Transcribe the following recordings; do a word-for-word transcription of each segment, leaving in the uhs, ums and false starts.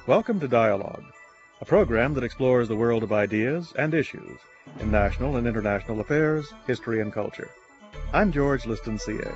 Welcome to Dialogue, a program that explores the world of ideas and issues in national and international affairs, history, and culture. I'm George Liston, C A.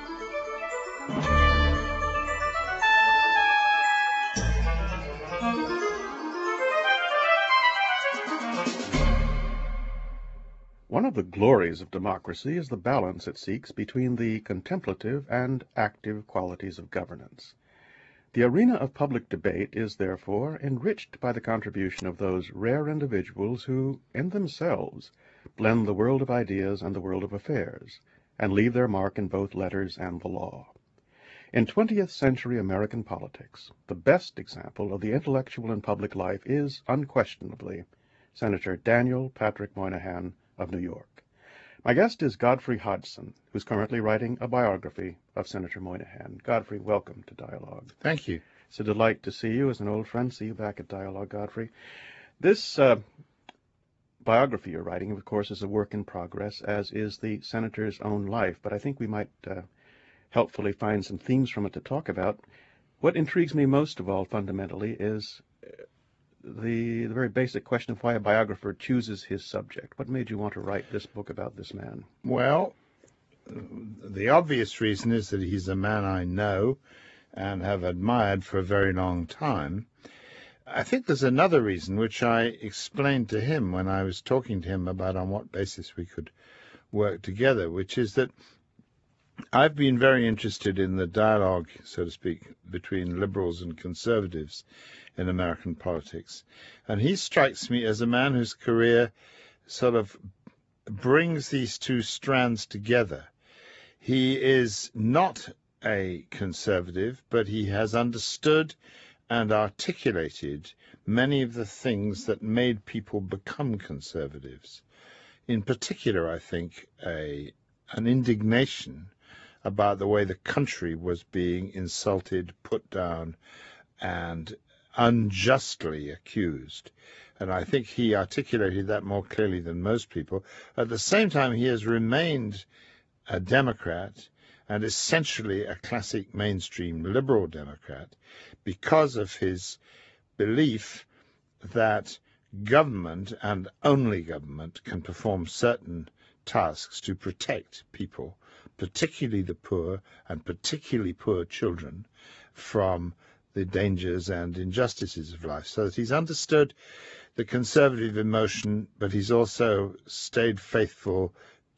One of the glories of democracy is the balance it seeks between the contemplative and active qualities of governance. The arena of public debate is, therefore, enriched by the contribution of those rare individuals who, in themselves, blend the world of ideas and the world of affairs, and leave their mark in both letters and the law. In twentieth century American politics, the best example of the intellectual in public life is, unquestionably, Senator Daniel Patrick Moynihan of New York. My guest is Godfrey Hodgson, who's currently writing a biography of Senator Moynihan. Godfrey, welcome to Dialogue. Thank you. It's a delight to see you as an old friend. See you back at Dialogue, Godfrey. This uh, biography you're writing, of course, is a work in progress, as is the senator's own life, but I think we might uh, helpfully find some themes from it to talk about. What intrigues me most of all, fundamentally, is The, the very basic question of why a biographer chooses his subject. What made you want to write this book about this man? Well, the obvious reason is that he's a man I know and have admired for a very long time. I think there's another reason, which I explained to him when I was talking to him about on what basis we could work together, which is that I've been very interested in the dialogue, so to speak, between liberals and conservatives in American politics. And he strikes me as a man whose career sort of brings these two strands together. He is not a conservative, but he has understood and articulated many of the things that made people become conservatives. In particular, I think, a, an indignation about the way the country was being insulted, put down, and unjustly accused. And I think he articulated that more clearly than most people. At the same time, he has remained a Democrat and essentially a classic mainstream liberal Democrat because of his belief that government and only government can perform certain tasks to protect people, particularly the poor and particularly poor children, from the dangers and injustices of life. So that he's understood the conservative emotion, but he's also stayed faithful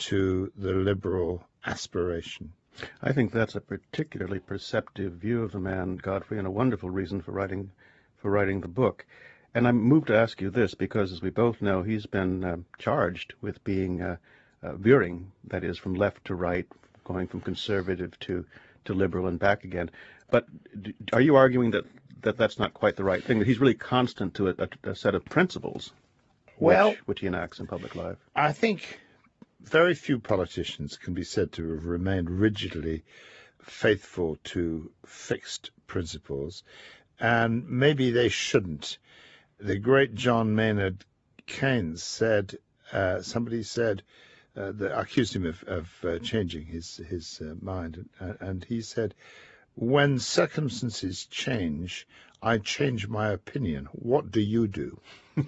to the liberal aspiration. I think that's a particularly perceptive view of the man, Godfrey, and a wonderful reason for writing for writing the book. And I'm moved to ask you this because, as we both know, he's been uh, charged with being uh, uh, veering, that is, from left to right, going from conservative to, to liberal and back again. But are you arguing that, that that's not quite the right thing, that he's really constant to a, a, a set of principles well, which, which he enacts in public life? I think very few politicians can be said to have remained rigidly faithful to fixed principles, and maybe they shouldn't. The great John Maynard Keynes said, uh, somebody said, uh, that accused him of, of uh, changing his, his uh, mind, and, and he said, "When circumstances change, I change my opinion. What do you do?"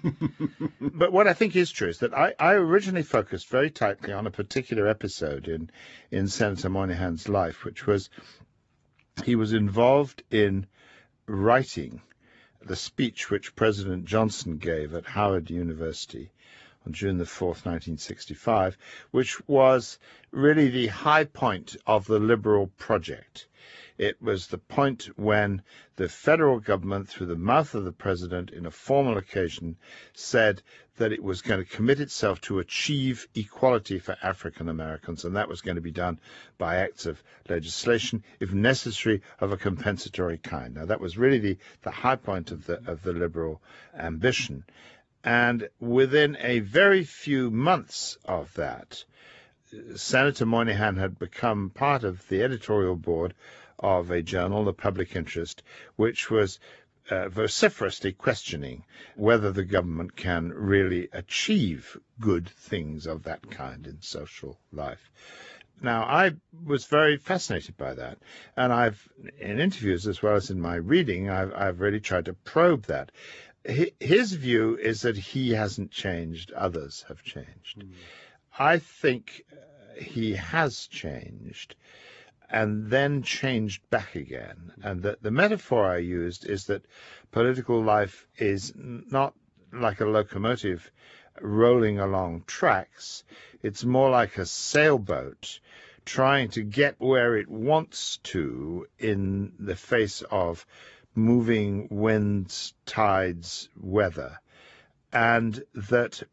But what I think is true is that I, I originally focused very tightly on a particular episode in, in Senator Moynihan's life, which was he was involved in writing the speech which President Johnson gave at Howard University on June the fourth, nineteen sixty-five, which was really the high point of the liberal project. It was the point when the federal government, through the mouth of the president, in a formal occasion, said that it was going to commit itself to achieve equality for African Americans, and that was going to be done by acts of legislation, if necessary, of a compensatory kind. Now, that was really the, the high point of the, of the liberal ambition. And within a very few months of that, Senator Moynihan had become part of the editorial board of a journal, The Public Interest, which was uh, vociferously questioning whether the government can really achieve good things of that kind in social life. Now, I was very fascinated by that, and I've, in interviews as well as in my reading, I've, I've really tried to probe that. His view is that he hasn't changed, others have changed. Mm. I think he has changed and then changed back again. And that the metaphor I used is that political life is not like a locomotive rolling along tracks. It's more like a sailboat trying to get where it wants to in the face of moving winds, tides, weather. And that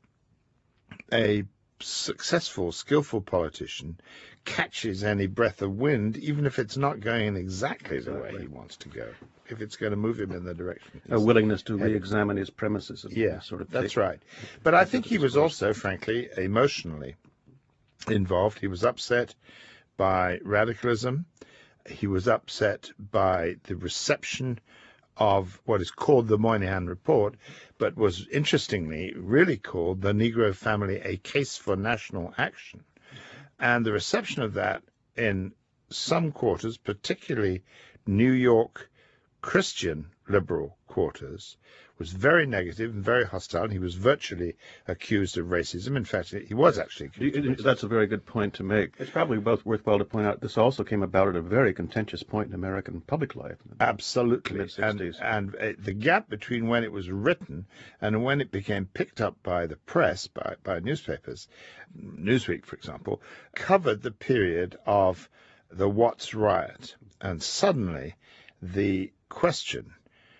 a successful, skillful politician catches any breath of wind, even if it's not going in exactly the exactly. way he wants to go, if it's going to move him in the direction. A willingness to re-examine his premises. And yeah, sort of that's take, right. But I think he was also, frankly, emotionally involved. He was upset by radicalism. He was upset by the reception of what is called the Moynihan Report, but was interestingly really called The Negro Family, A Case for National Action. And the reception of that in some quarters, particularly New York Christian liberal quarters, was very negative and very hostile. And he was virtually accused of racism. In fact, he was actually accused of racism. That's a very good point to make. It's probably both worthwhile to point out this also came about at a very contentious point in American public life. Absolutely. And, and uh, the gap between when it was written and when it became picked up by the press, by, by newspapers, Newsweek, for example, covered the period of the Watts riot. And suddenly the question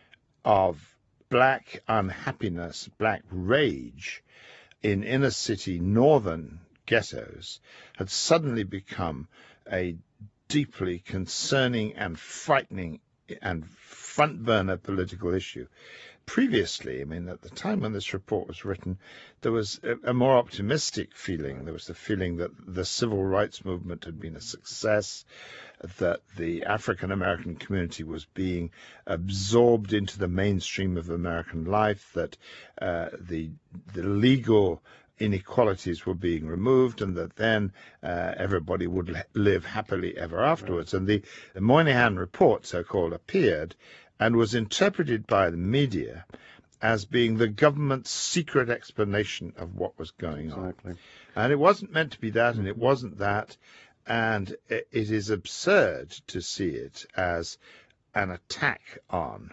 of black unhappiness, black rage in inner city northern ghettos had suddenly become a deeply concerning and frightening and front burner political issue. Previously, I mean, at the time when this report was written, there was a, a more optimistic feeling. There was the feeling that the civil rights movement had been a success, that the African American community was being absorbed into the mainstream of American life, that uh, the the legal inequalities were being removed, and that then uh, everybody would live happily ever afterwards. Right. And the, the Moynihan Report, so-called, appeared and was interpreted by the media as being the government's secret explanation of what was going exactly. on. And it wasn't meant to be that, and it wasn't that. And it is absurd to see it as an attack on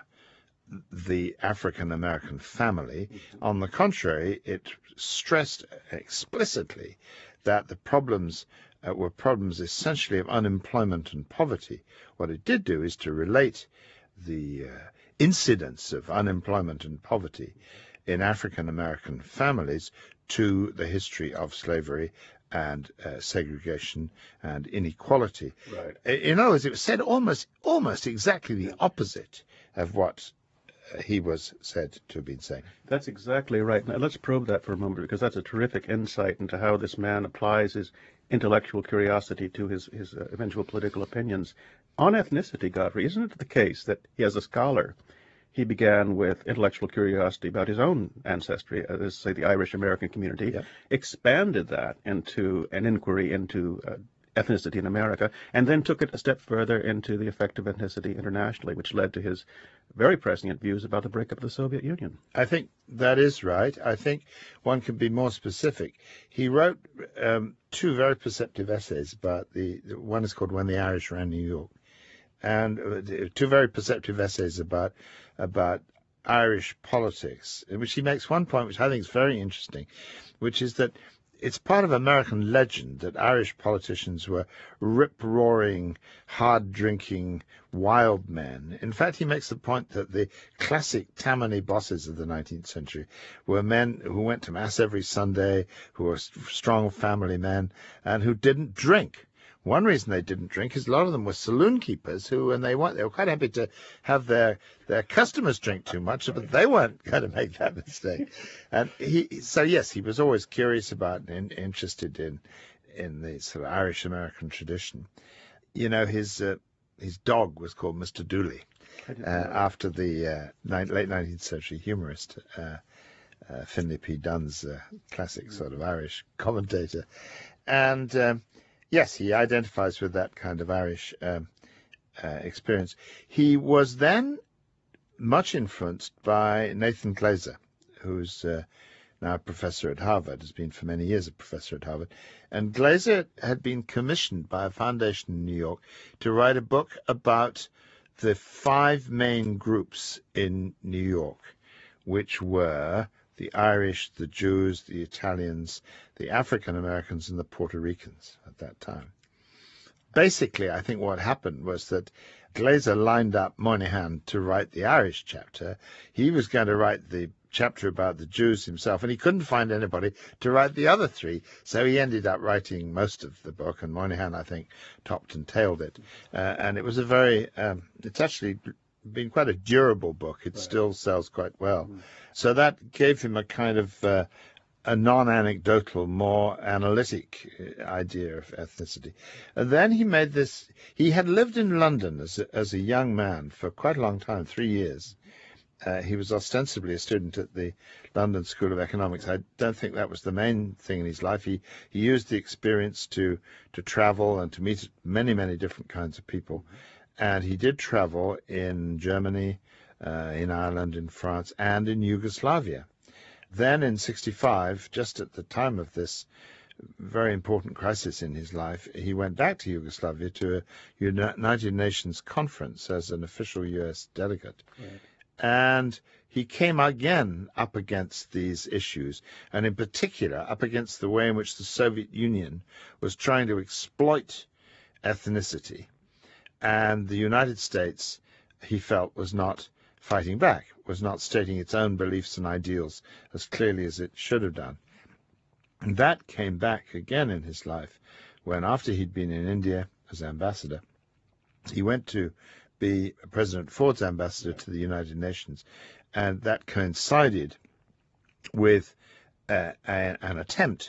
the African American family. Mm-hmm. On the contrary, it stressed explicitly that the problems uh, were problems essentially of unemployment and poverty. What it did do is to relate the uh, incidence of unemployment and poverty in African American families to the history of slavery and uh, segregation and inequality. Right. In other words, it was said almost almost exactly the opposite of what uh, he was said to have been saying. That's exactly right. Now, let's probe that for a moment, because that's a terrific insight into how this man applies his intellectual curiosity to his, his uh, eventual political opinions. On ethnicity, Godfrey, isn't it the case that he, as a scholar, he began with intellectual curiosity about his own ancestry, uh, say the Irish-American community, yeah. expanded that into an inquiry into uh, ethnicity in America, and then took it a step further into the effect of ethnicity internationally, which led to his very prescient views about the breakup of the Soviet Union. I think that is right. I think one can be more specific. He wrote um, two very perceptive essays about the, one is called When the Irish Ran New York, and uh, two very perceptive essays about about Irish politics, in which he makes one point which I think is very interesting, which is that it's part of American legend that Irish politicians were rip-roaring, hard-drinking, wild men. In fact, he makes the point that the classic Tammany bosses of the nineteenth century were men who went to Mass every Sunday, who were strong family men, and who didn't drink. One reason they didn't drink is a lot of them were saloon keepers who, and they weren't, they were quite happy to have their, their customers drink too much, but they weren't going to make that mistake. And he, so yes, he was always curious about and interested in, in the sort of Irish American tradition. You know, his, uh, his dog was called Mister Dooley, uh, after the uh, ni- late nineteenth century humorist, uh, uh, Finlay P. Dunn's uh, classic sort of Irish commentator. And, um, Yes, he identifies with that kind of Irish um, uh, experience. He was then much influenced by Nathan Glaser, who's uh, now a professor at Harvard, has been for many years a professor at Harvard. And Glaser had been commissioned by a foundation in New York to write a book about the five main groups in New York, which were the Irish, the Jews, the Italians, the African Americans, and the Puerto Ricans at that time. Basically, I think what happened was that Glaser lined up Moynihan to write the Irish chapter. He was going to write the chapter about the Jews himself, and he couldn't find anybody to write the other three, so he ended up writing most of the book, and Moynihan, I think, topped and tailed it. Uh, and it was a very, um, it's actually been quite a durable book. It right. still sells quite well. Mm. So that gave him a kind of uh, a non-anecdotal, more analytic idea of ethnicity. And then he made this, he had lived in London as a, as a young man for quite a long time, three years. Uh, he was ostensibly a student at the London School of Economics. I don't think that was the main thing in his life. He, he used the experience to, to travel and to meet many, many different kinds of people. And he did travel in Germany, uh, in Ireland, in France, and in Yugoslavia. Then in sixty-five, just at the time of this very important crisis in his life, he went back to Yugoslavia to a United Nations conference as an official U S delegate. Right. And he came again up against these issues, and in particular up against the way in which the Soviet Union was trying to exploit ethnicity. And the United States, he felt, was not fighting back, was not stating its own beliefs and ideals as clearly as it should have done. And that came back again in his life when, after he'd been in India as ambassador, he went to be President Ford's ambassador to the United Nations, and that coincided with uh, a, an attempt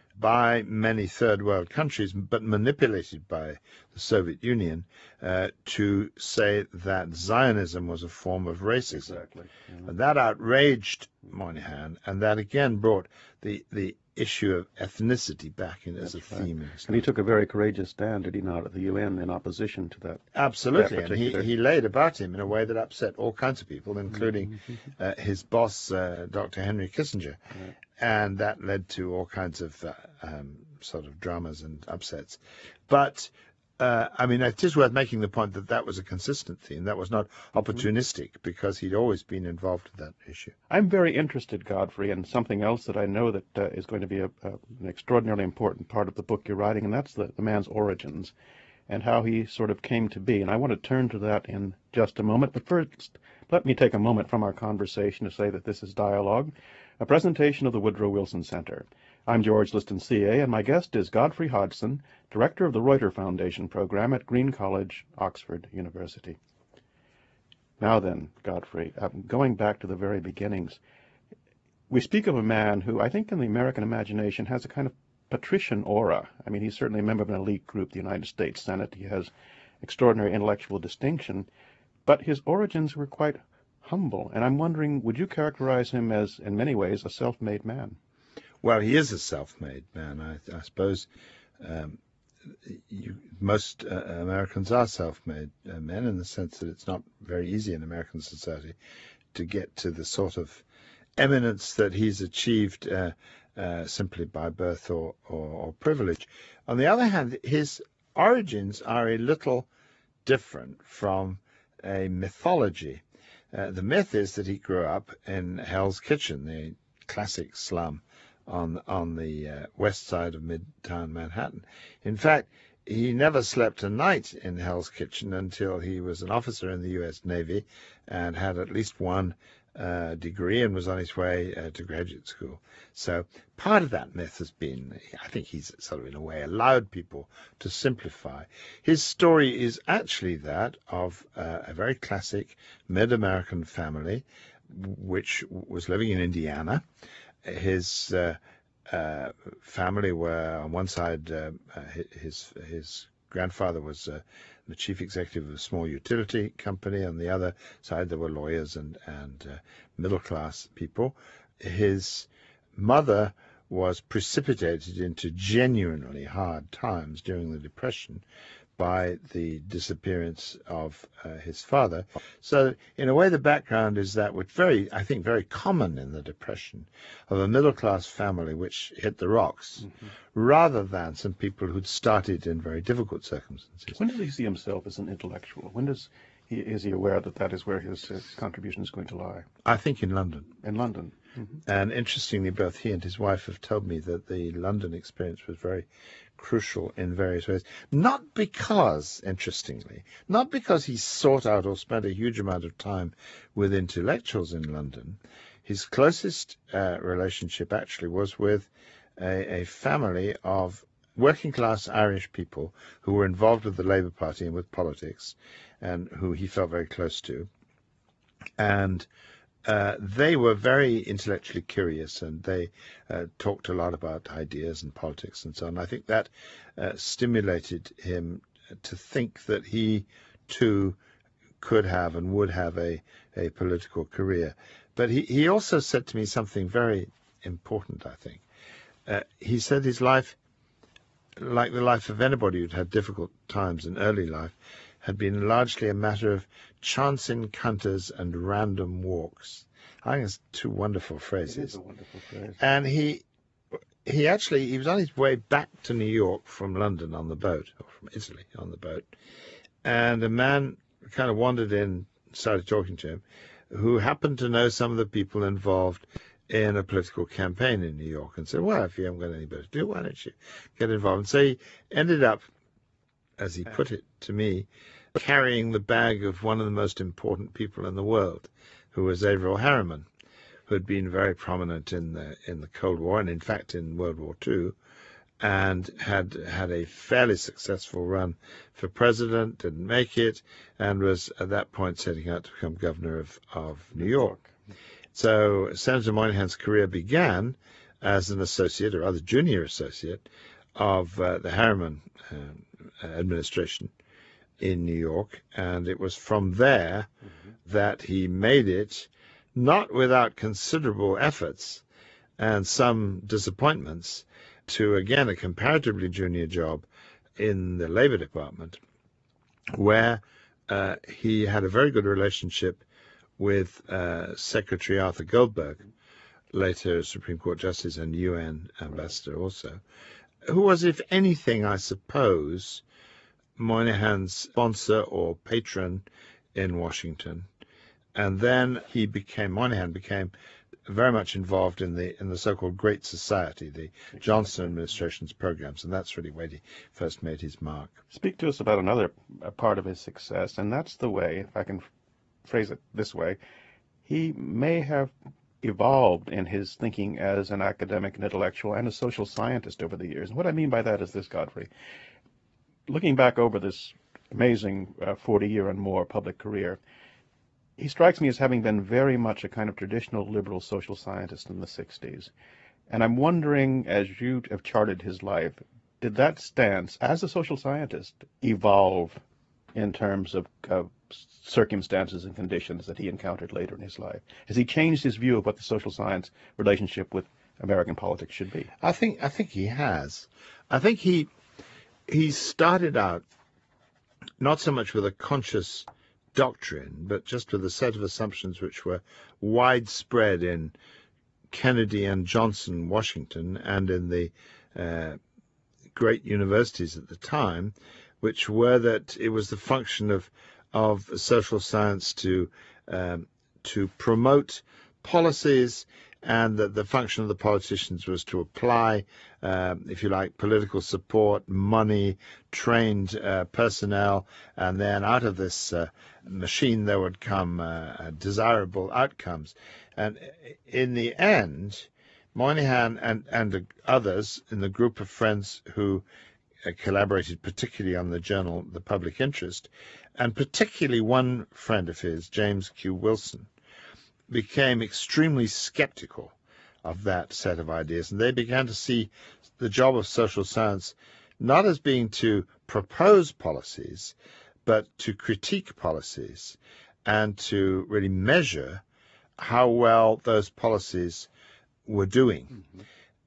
by many third world countries, but manipulated by the Soviet Union, uh, to say that Zionism was a form of racism. Exactly. Yeah. And that outraged Moynihan, and that again brought the, the issue of ethnicity back in as a theme. Right. In his and he took a very courageous stand, did he not, at the U N in opposition to that? Absolutely, that and he, he laid about him in a way that upset all kinds of people, including mm-hmm. uh, his boss, uh, Doctor Henry Kissinger. Right. And that led to all kinds of uh, um, sort of dramas and upsets. But, uh, I mean, it is worth making the point that that was a consistent theme. That was not opportunistic, mm-hmm. because he'd always been involved in that issue. I'm very interested, Godfrey, in something else that I know that uh, is going to be a, a, an extraordinarily important part of the book you're writing, and that's the, the man's origins and how he sort of came to be. And I want to turn to that in just a moment. But first, let me take a moment from our conversation to say that this is Dialogue, a presentation of the Woodrow Wilson Center. I'm George Liston, C A, and my guest is Godfrey Hodgson, Director of the Reuter Foundation Program at Green College, Oxford University. Now then, Godfrey, uh, going back to the very beginnings, we speak of a man who I think in the American imagination has a kind of patrician aura. I mean, he's certainly a member of an elite group, the United States Senate. He has extraordinary intellectual distinction, but his origins were quite humble, and I'm wondering, would you characterize him as, in many ways, a self-made man? Well, he is a self-made man. I, I suppose um, you, most uh, Americans are self-made uh, men in the sense that it's not very easy in American society to get to the sort of eminence that he's achieved uh, uh, simply by birth or, or, or privilege. On the other hand, his origins are a little different from a mythology. Uh, the myth is that he grew up in Hell's Kitchen, the classic slum on on the uh, west side of Midtown Manhattan. In fact, he never slept a night in Hell's Kitchen until he was an officer in the U S Navy and had at least one uh, degree and was on his way uh, to graduate school. So part of that myth has been, I think he's sort of in a way allowed people to simplify. His story is actually that of uh, a very classic mid-American family which was living in Indiana. His uh, uh, family were, on one side, uh, his his grandfather was uh, the chief executive of a small utility company. On the other side, there were lawyers and, and uh, middle-class people. His mother was precipitated into genuinely hard times during the Depression by the disappearance of uh, his father. So in a way, the background is that which very, I think, very common in the Depression, of a middle-class family which hit the rocks, mm-hmm. rather than some people who'd started in very difficult circumstances. When does he see himself as an intellectual? When does he, is he aware that that is where his, his contribution is going to lie? I think in London. In London. Mm-hmm. And interestingly, both he and his wife have told me that the London experience was very crucial in various ways. Not because, interestingly, not because he sought out or spent a huge amount of time with intellectuals in London. His closest uh, relationship actually was with a, a family of working-class Irish people who were involved with the Labour Party and with politics, and who he felt very close to. And Uh, they were very intellectually curious, and they uh, talked a lot about ideas and politics and so on. I think that uh, stimulated him to think that he, too, could have and would have a, a political career. But he, he also said to me something very important, I think. Uh, he said his life, like the life of anybody who'd had difficult times in early life, had been largely a matter of chance encounters and random walks. I think it's two wonderful phrases. It is a wonderful phrase. And he he actually, he was on his way back to New York from London on the boat, or from Italy on the boat, and a man kind of wandered in, started talking to him, who happened to know some of the people involved in a political campaign in New York, and said, well, if you haven't got any better to do, why don't you get involved? And so he ended up, as he put it to me, carrying the bag of one of the most important people in the world, who was Averell Harriman, who had been very prominent in the in the Cold War, and in fact in World War Two, and had had a fairly successful run for president, didn't make it, and was at that point setting out to become governor of, of New York. So Senator Moynihan's career began as an associate, or rather junior associate, of uh, the Harriman uh, administration in New York, and it was from there mm-hmm. that he made it, not without considerable efforts and some disappointments, to, again, a comparatively junior job in the Labor Department, where uh, he had a very good relationship with uh, Secretary Arthur Goldberg, later Supreme Court Justice and U N ambassador also, who was, if anything, I suppose, Moynihan's sponsor or patron in Washington. And then he became, Moynihan became very much involved in the in the so-called Great Society, the Johnson administration's programs, and that's really where he first made his mark. Speak to us about another part of his success, and that's the way, if I can phrase it this way, he may have evolved in his thinking as an academic and intellectual and a social scientist over the years. And what I mean by that is this, Godfrey. Looking back over this amazing uh, forty-year and more public career, he strikes me as having been very much a kind of traditional liberal social scientist in the sixties. And I'm wondering, as you have charted his life, did that stance as a social scientist evolve in terms of, of circumstances and conditions that he encountered later in his life? Has he changed his view of what the social science relationship with American politics should be? I think I think he has. I think he he started out not so much with a conscious doctrine, but just with a set of assumptions which were widespread in Kennedy and Johnson, Washington, and in the uh, great universities at the time, which were that it was the function of of social science to um, to promote policies, and that the function of the politicians was to apply, uh, if you like, political support, money, trained uh, personnel, and then out of this uh, machine there would come uh, desirable outcomes. And in the end, Moynihan and, and others in the group of friends who uh, collaborated particularly on the journal The Public Interest, and particularly one friend of his, James Q. Wilson, became extremely skeptical of that set of ideas, and they began to see the job of social science not as being to propose policies, but to critique policies and to really measure how well those policies were doing. Mm-hmm.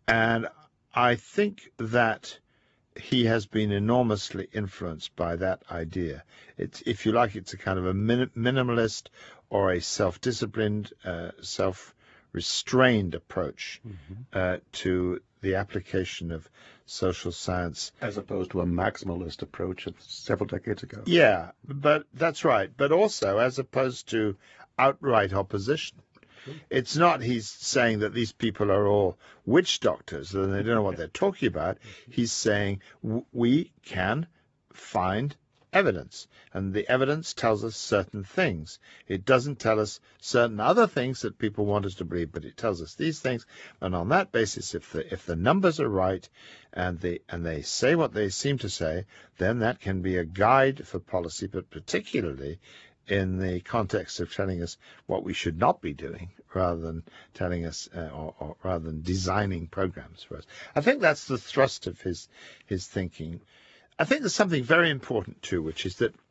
And I think that he has been enormously influenced by that idea. It's, if you like, it's a kind of a min- minimalist or a self-disciplined, uh, self-restrained approach Mm-hmm. uh, to the application of social science. As opposed to a maximalist approach of several decades ago. Yeah, but that's right. But also as opposed to outright opposition. True. It's not he's saying that these people are all witch doctors and they don't know what they're talking about. He's saying w- we can find evidence, and the evidence tells us certain things. It doesn't tell us certain other things that people want us to believe, but it tells us these things. And on that basis, if the if the numbers are right and they and they say what they seem to say, then that can be a guide for policy, but particularly in the context of telling us what we should not be doing, rather than telling us, uh, or, or rather than designing programs for us. I think that's the thrust of his his thinking. I think there's something very important too, which is that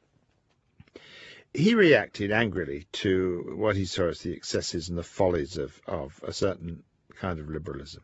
he reacted angrily to what he saw as the excesses and the follies of, of a certain kind of liberalism.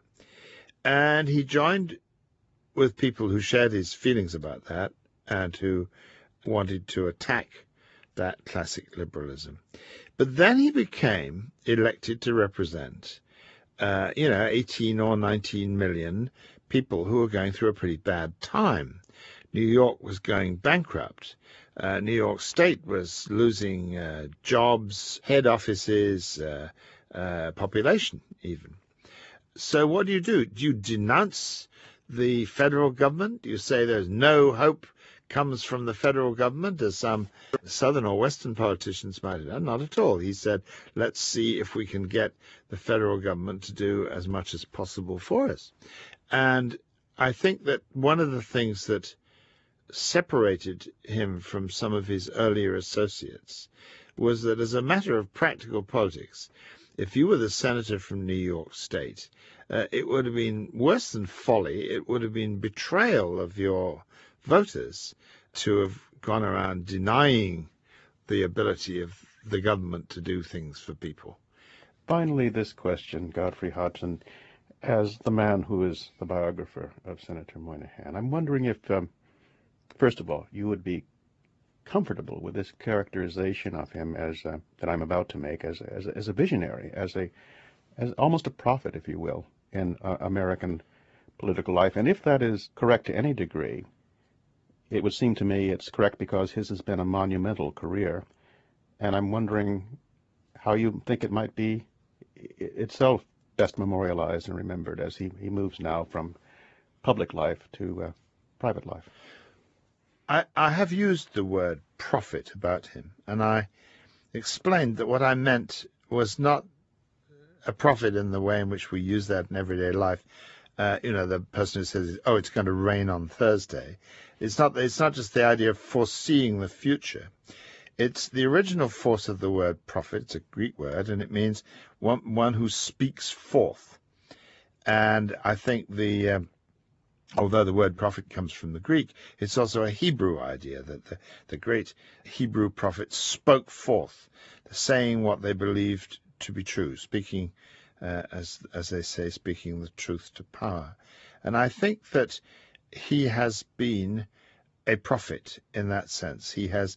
And he joined with people who shared his feelings about that and who wanted to attack that classic liberalism. But then he became elected to represent, uh, you know, eighteen or nineteen million people who were going through a pretty bad time. New York was going bankrupt. Uh, New York State was losing uh, jobs, head offices, uh, uh, population even. So what do you do? Do you denounce the federal government? Do you say there's no hope comes from the federal government, as some southern or western politicians might have done? Not at all. He said, let's see if we can get the federal government to do as much as possible for us. And I think that one of the things that separated him from some of his earlier associates was that, as a matter of practical politics, if you were the senator from New York State, uh, it would have been worse than folly. It would have been betrayal of your voters to have gone around denying the ability of the government to do things for people. Finally, this question, Godfrey Hodgson, as the man who is the biographer of Senator Moynihan, I'm wondering if, um, first of all, you would be comfortable with this characterization of him as uh, that I'm about to make as as, as a visionary, as a as almost a prophet, if you will, in uh, American political life. And if that is correct to any degree, it would seem to me it's correct because his has been a monumental career. And I'm wondering how you think it might be itself best memorialized and remembered as he, he moves now from public life to uh, private life. I, I have used the word prophet about him, and I explained that what I meant was not a prophet in the way in which we use that in everyday life. Uh, you know, the person who says, oh, it's going to rain on Thursday. It's not, it's not just the idea of foreseeing the future. It's the original force of the word prophet. It's a Greek word, and it means one, one who speaks forth. And I think the... Um, Although the word prophet comes from the Greek, it's also a Hebrew idea that the, the great Hebrew prophets spoke forth, saying what they believed to be true, speaking, uh, as as they say, speaking the truth to power. And I think that he has been a prophet in that sense. He has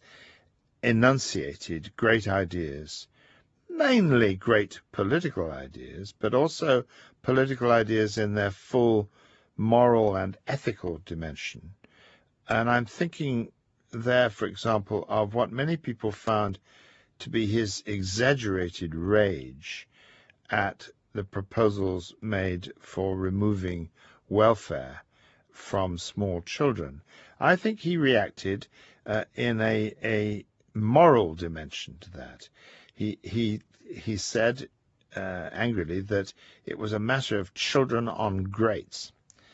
enunciated great ideas, mainly great political ideas, but also political ideas in their full moral and ethical dimension. And I'm thinking there, for example, of what many people found to be his exaggerated rage at the proposals made for removing welfare from small children. I think he reacted uh, in a, a moral dimension to that. He, he, he said uh, angrily that it was a matter of children on grates.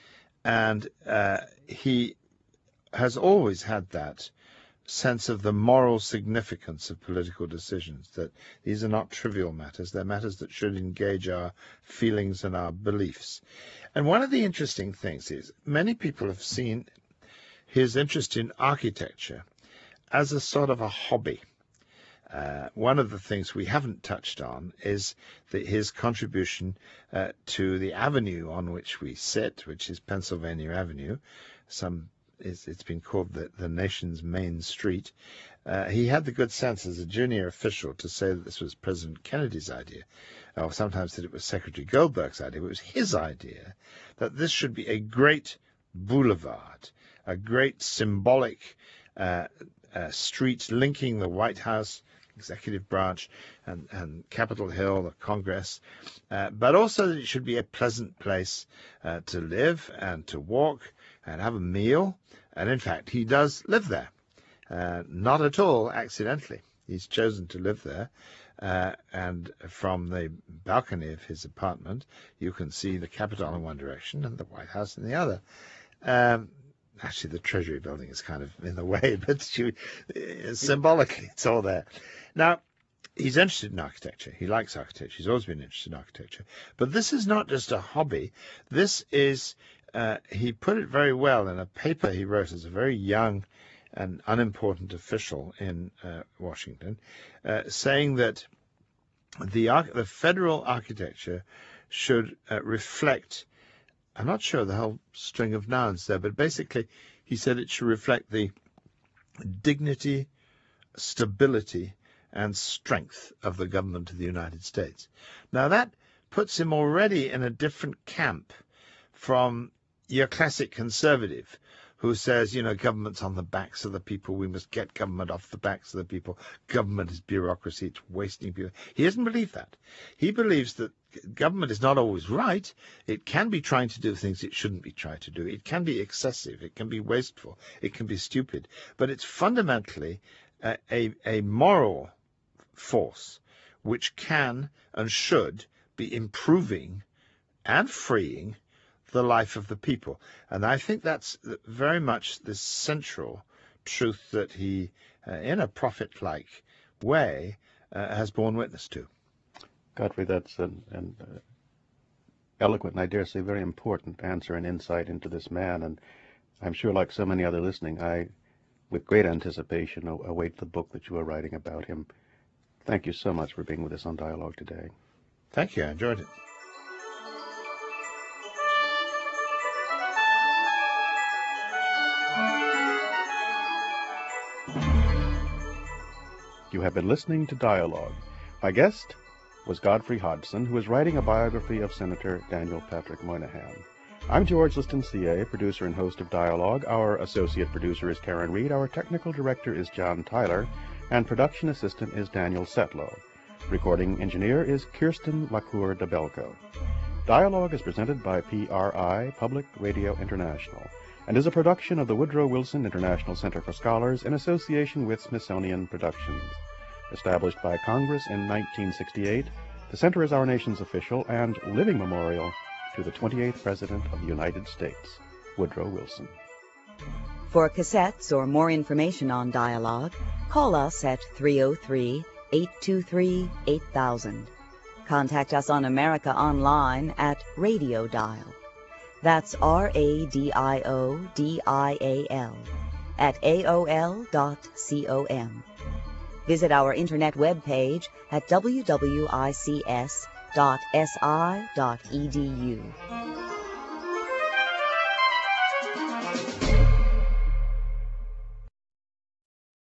And uh, he has always had that sense of the moral significance of political decisions, that these are not trivial matters. They're matters that should engage our feelings and our beliefs. And one of the interesting things is many people have seen his interest in architecture as a sort of a hobby. Uh, one of the things we haven't touched on is the, his contribution uh, to the avenue on which we sit, which is Pennsylvania Avenue. Some it's, it's been called the, the nation's main street. Uh, he had the good sense as a junior official to say that this was President Kennedy's idea, or sometimes that it was Secretary Goldberg's idea, but it was his idea that this should be a great boulevard, a great symbolic uh, uh, street linking the White House, executive branch, and, and Capitol Hill, the Congress, uh, but also that it should be a pleasant place uh, to live and to walk and have a meal. And in fact, he does live there, uh, not at all accidentally. He's chosen to live there. Uh, and from the balcony of his apartment, you can see the Capitol in one direction and the White House in the other. Um, actually, the Treasury building is kind of in the way, but you, uh, symbolically, it's all there. Now, he's interested in architecture. He likes architecture. He's always been interested in architecture. But this is not just a hobby. This is, uh, he put it very well in a paper he wrote as a very young and unimportant official in uh, Washington, uh, saying that the, the federal architecture should uh, reflect, I'm not sure the whole string of nouns there, but basically he said it should reflect the dignity, stability, and strength of the government of the United States. Now that puts him already in a different camp from your classic conservative who says, you know, government's on the backs of the people, we must get government off the backs of the people, government is bureaucracy, it's wasting people. He doesn't believe that. He believes that government is not always right. It can be trying to do things it shouldn't be trying to do. It can be excessive. It can be wasteful. It can be stupid. But it's fundamentally a, a, a moral force which can and should be improving and freeing the life of the people. And I think that's very much the central truth that he, uh, in a prophet-like way, uh, has borne witness to. Godfrey, that's an, an uh, eloquent and I dare say very important answer and insight into this man. And I'm sure, like so many other listening, I, with great anticipation, await the book that you are writing about him. Thank you so much for being with us on Dialogue today. Thank you. I enjoyed it. You have been listening to Dialogue. My guest was Godfrey Hodgson, who is writing a biography of Senator Daniel Patrick Moynihan. I'm George Liston, C A, producer and host of Dialogue. Our associate producer is Karen Reed. Our technical director is John Tyler, and production assistant is Daniel Setlow. Recording engineer is Kirsten Lacour de Belco. Dialogue is presented by P R I, Public Radio International, and is a production of the Woodrow Wilson International Center for Scholars in association with Smithsonian Productions. Established by Congress in nineteen sixty-eight, the center is our nation's official and living memorial to the twenty-eighth President of the United States, Woodrow Wilson. For cassettes or more information on Dialogue, call us at three oh three, eight two three, eight thousand. Contact us on America Online at Radio Dial. That's R A D I O D I A L at A O L dot com. Visit our internet webpage at w w i c s dot s i dot e d u.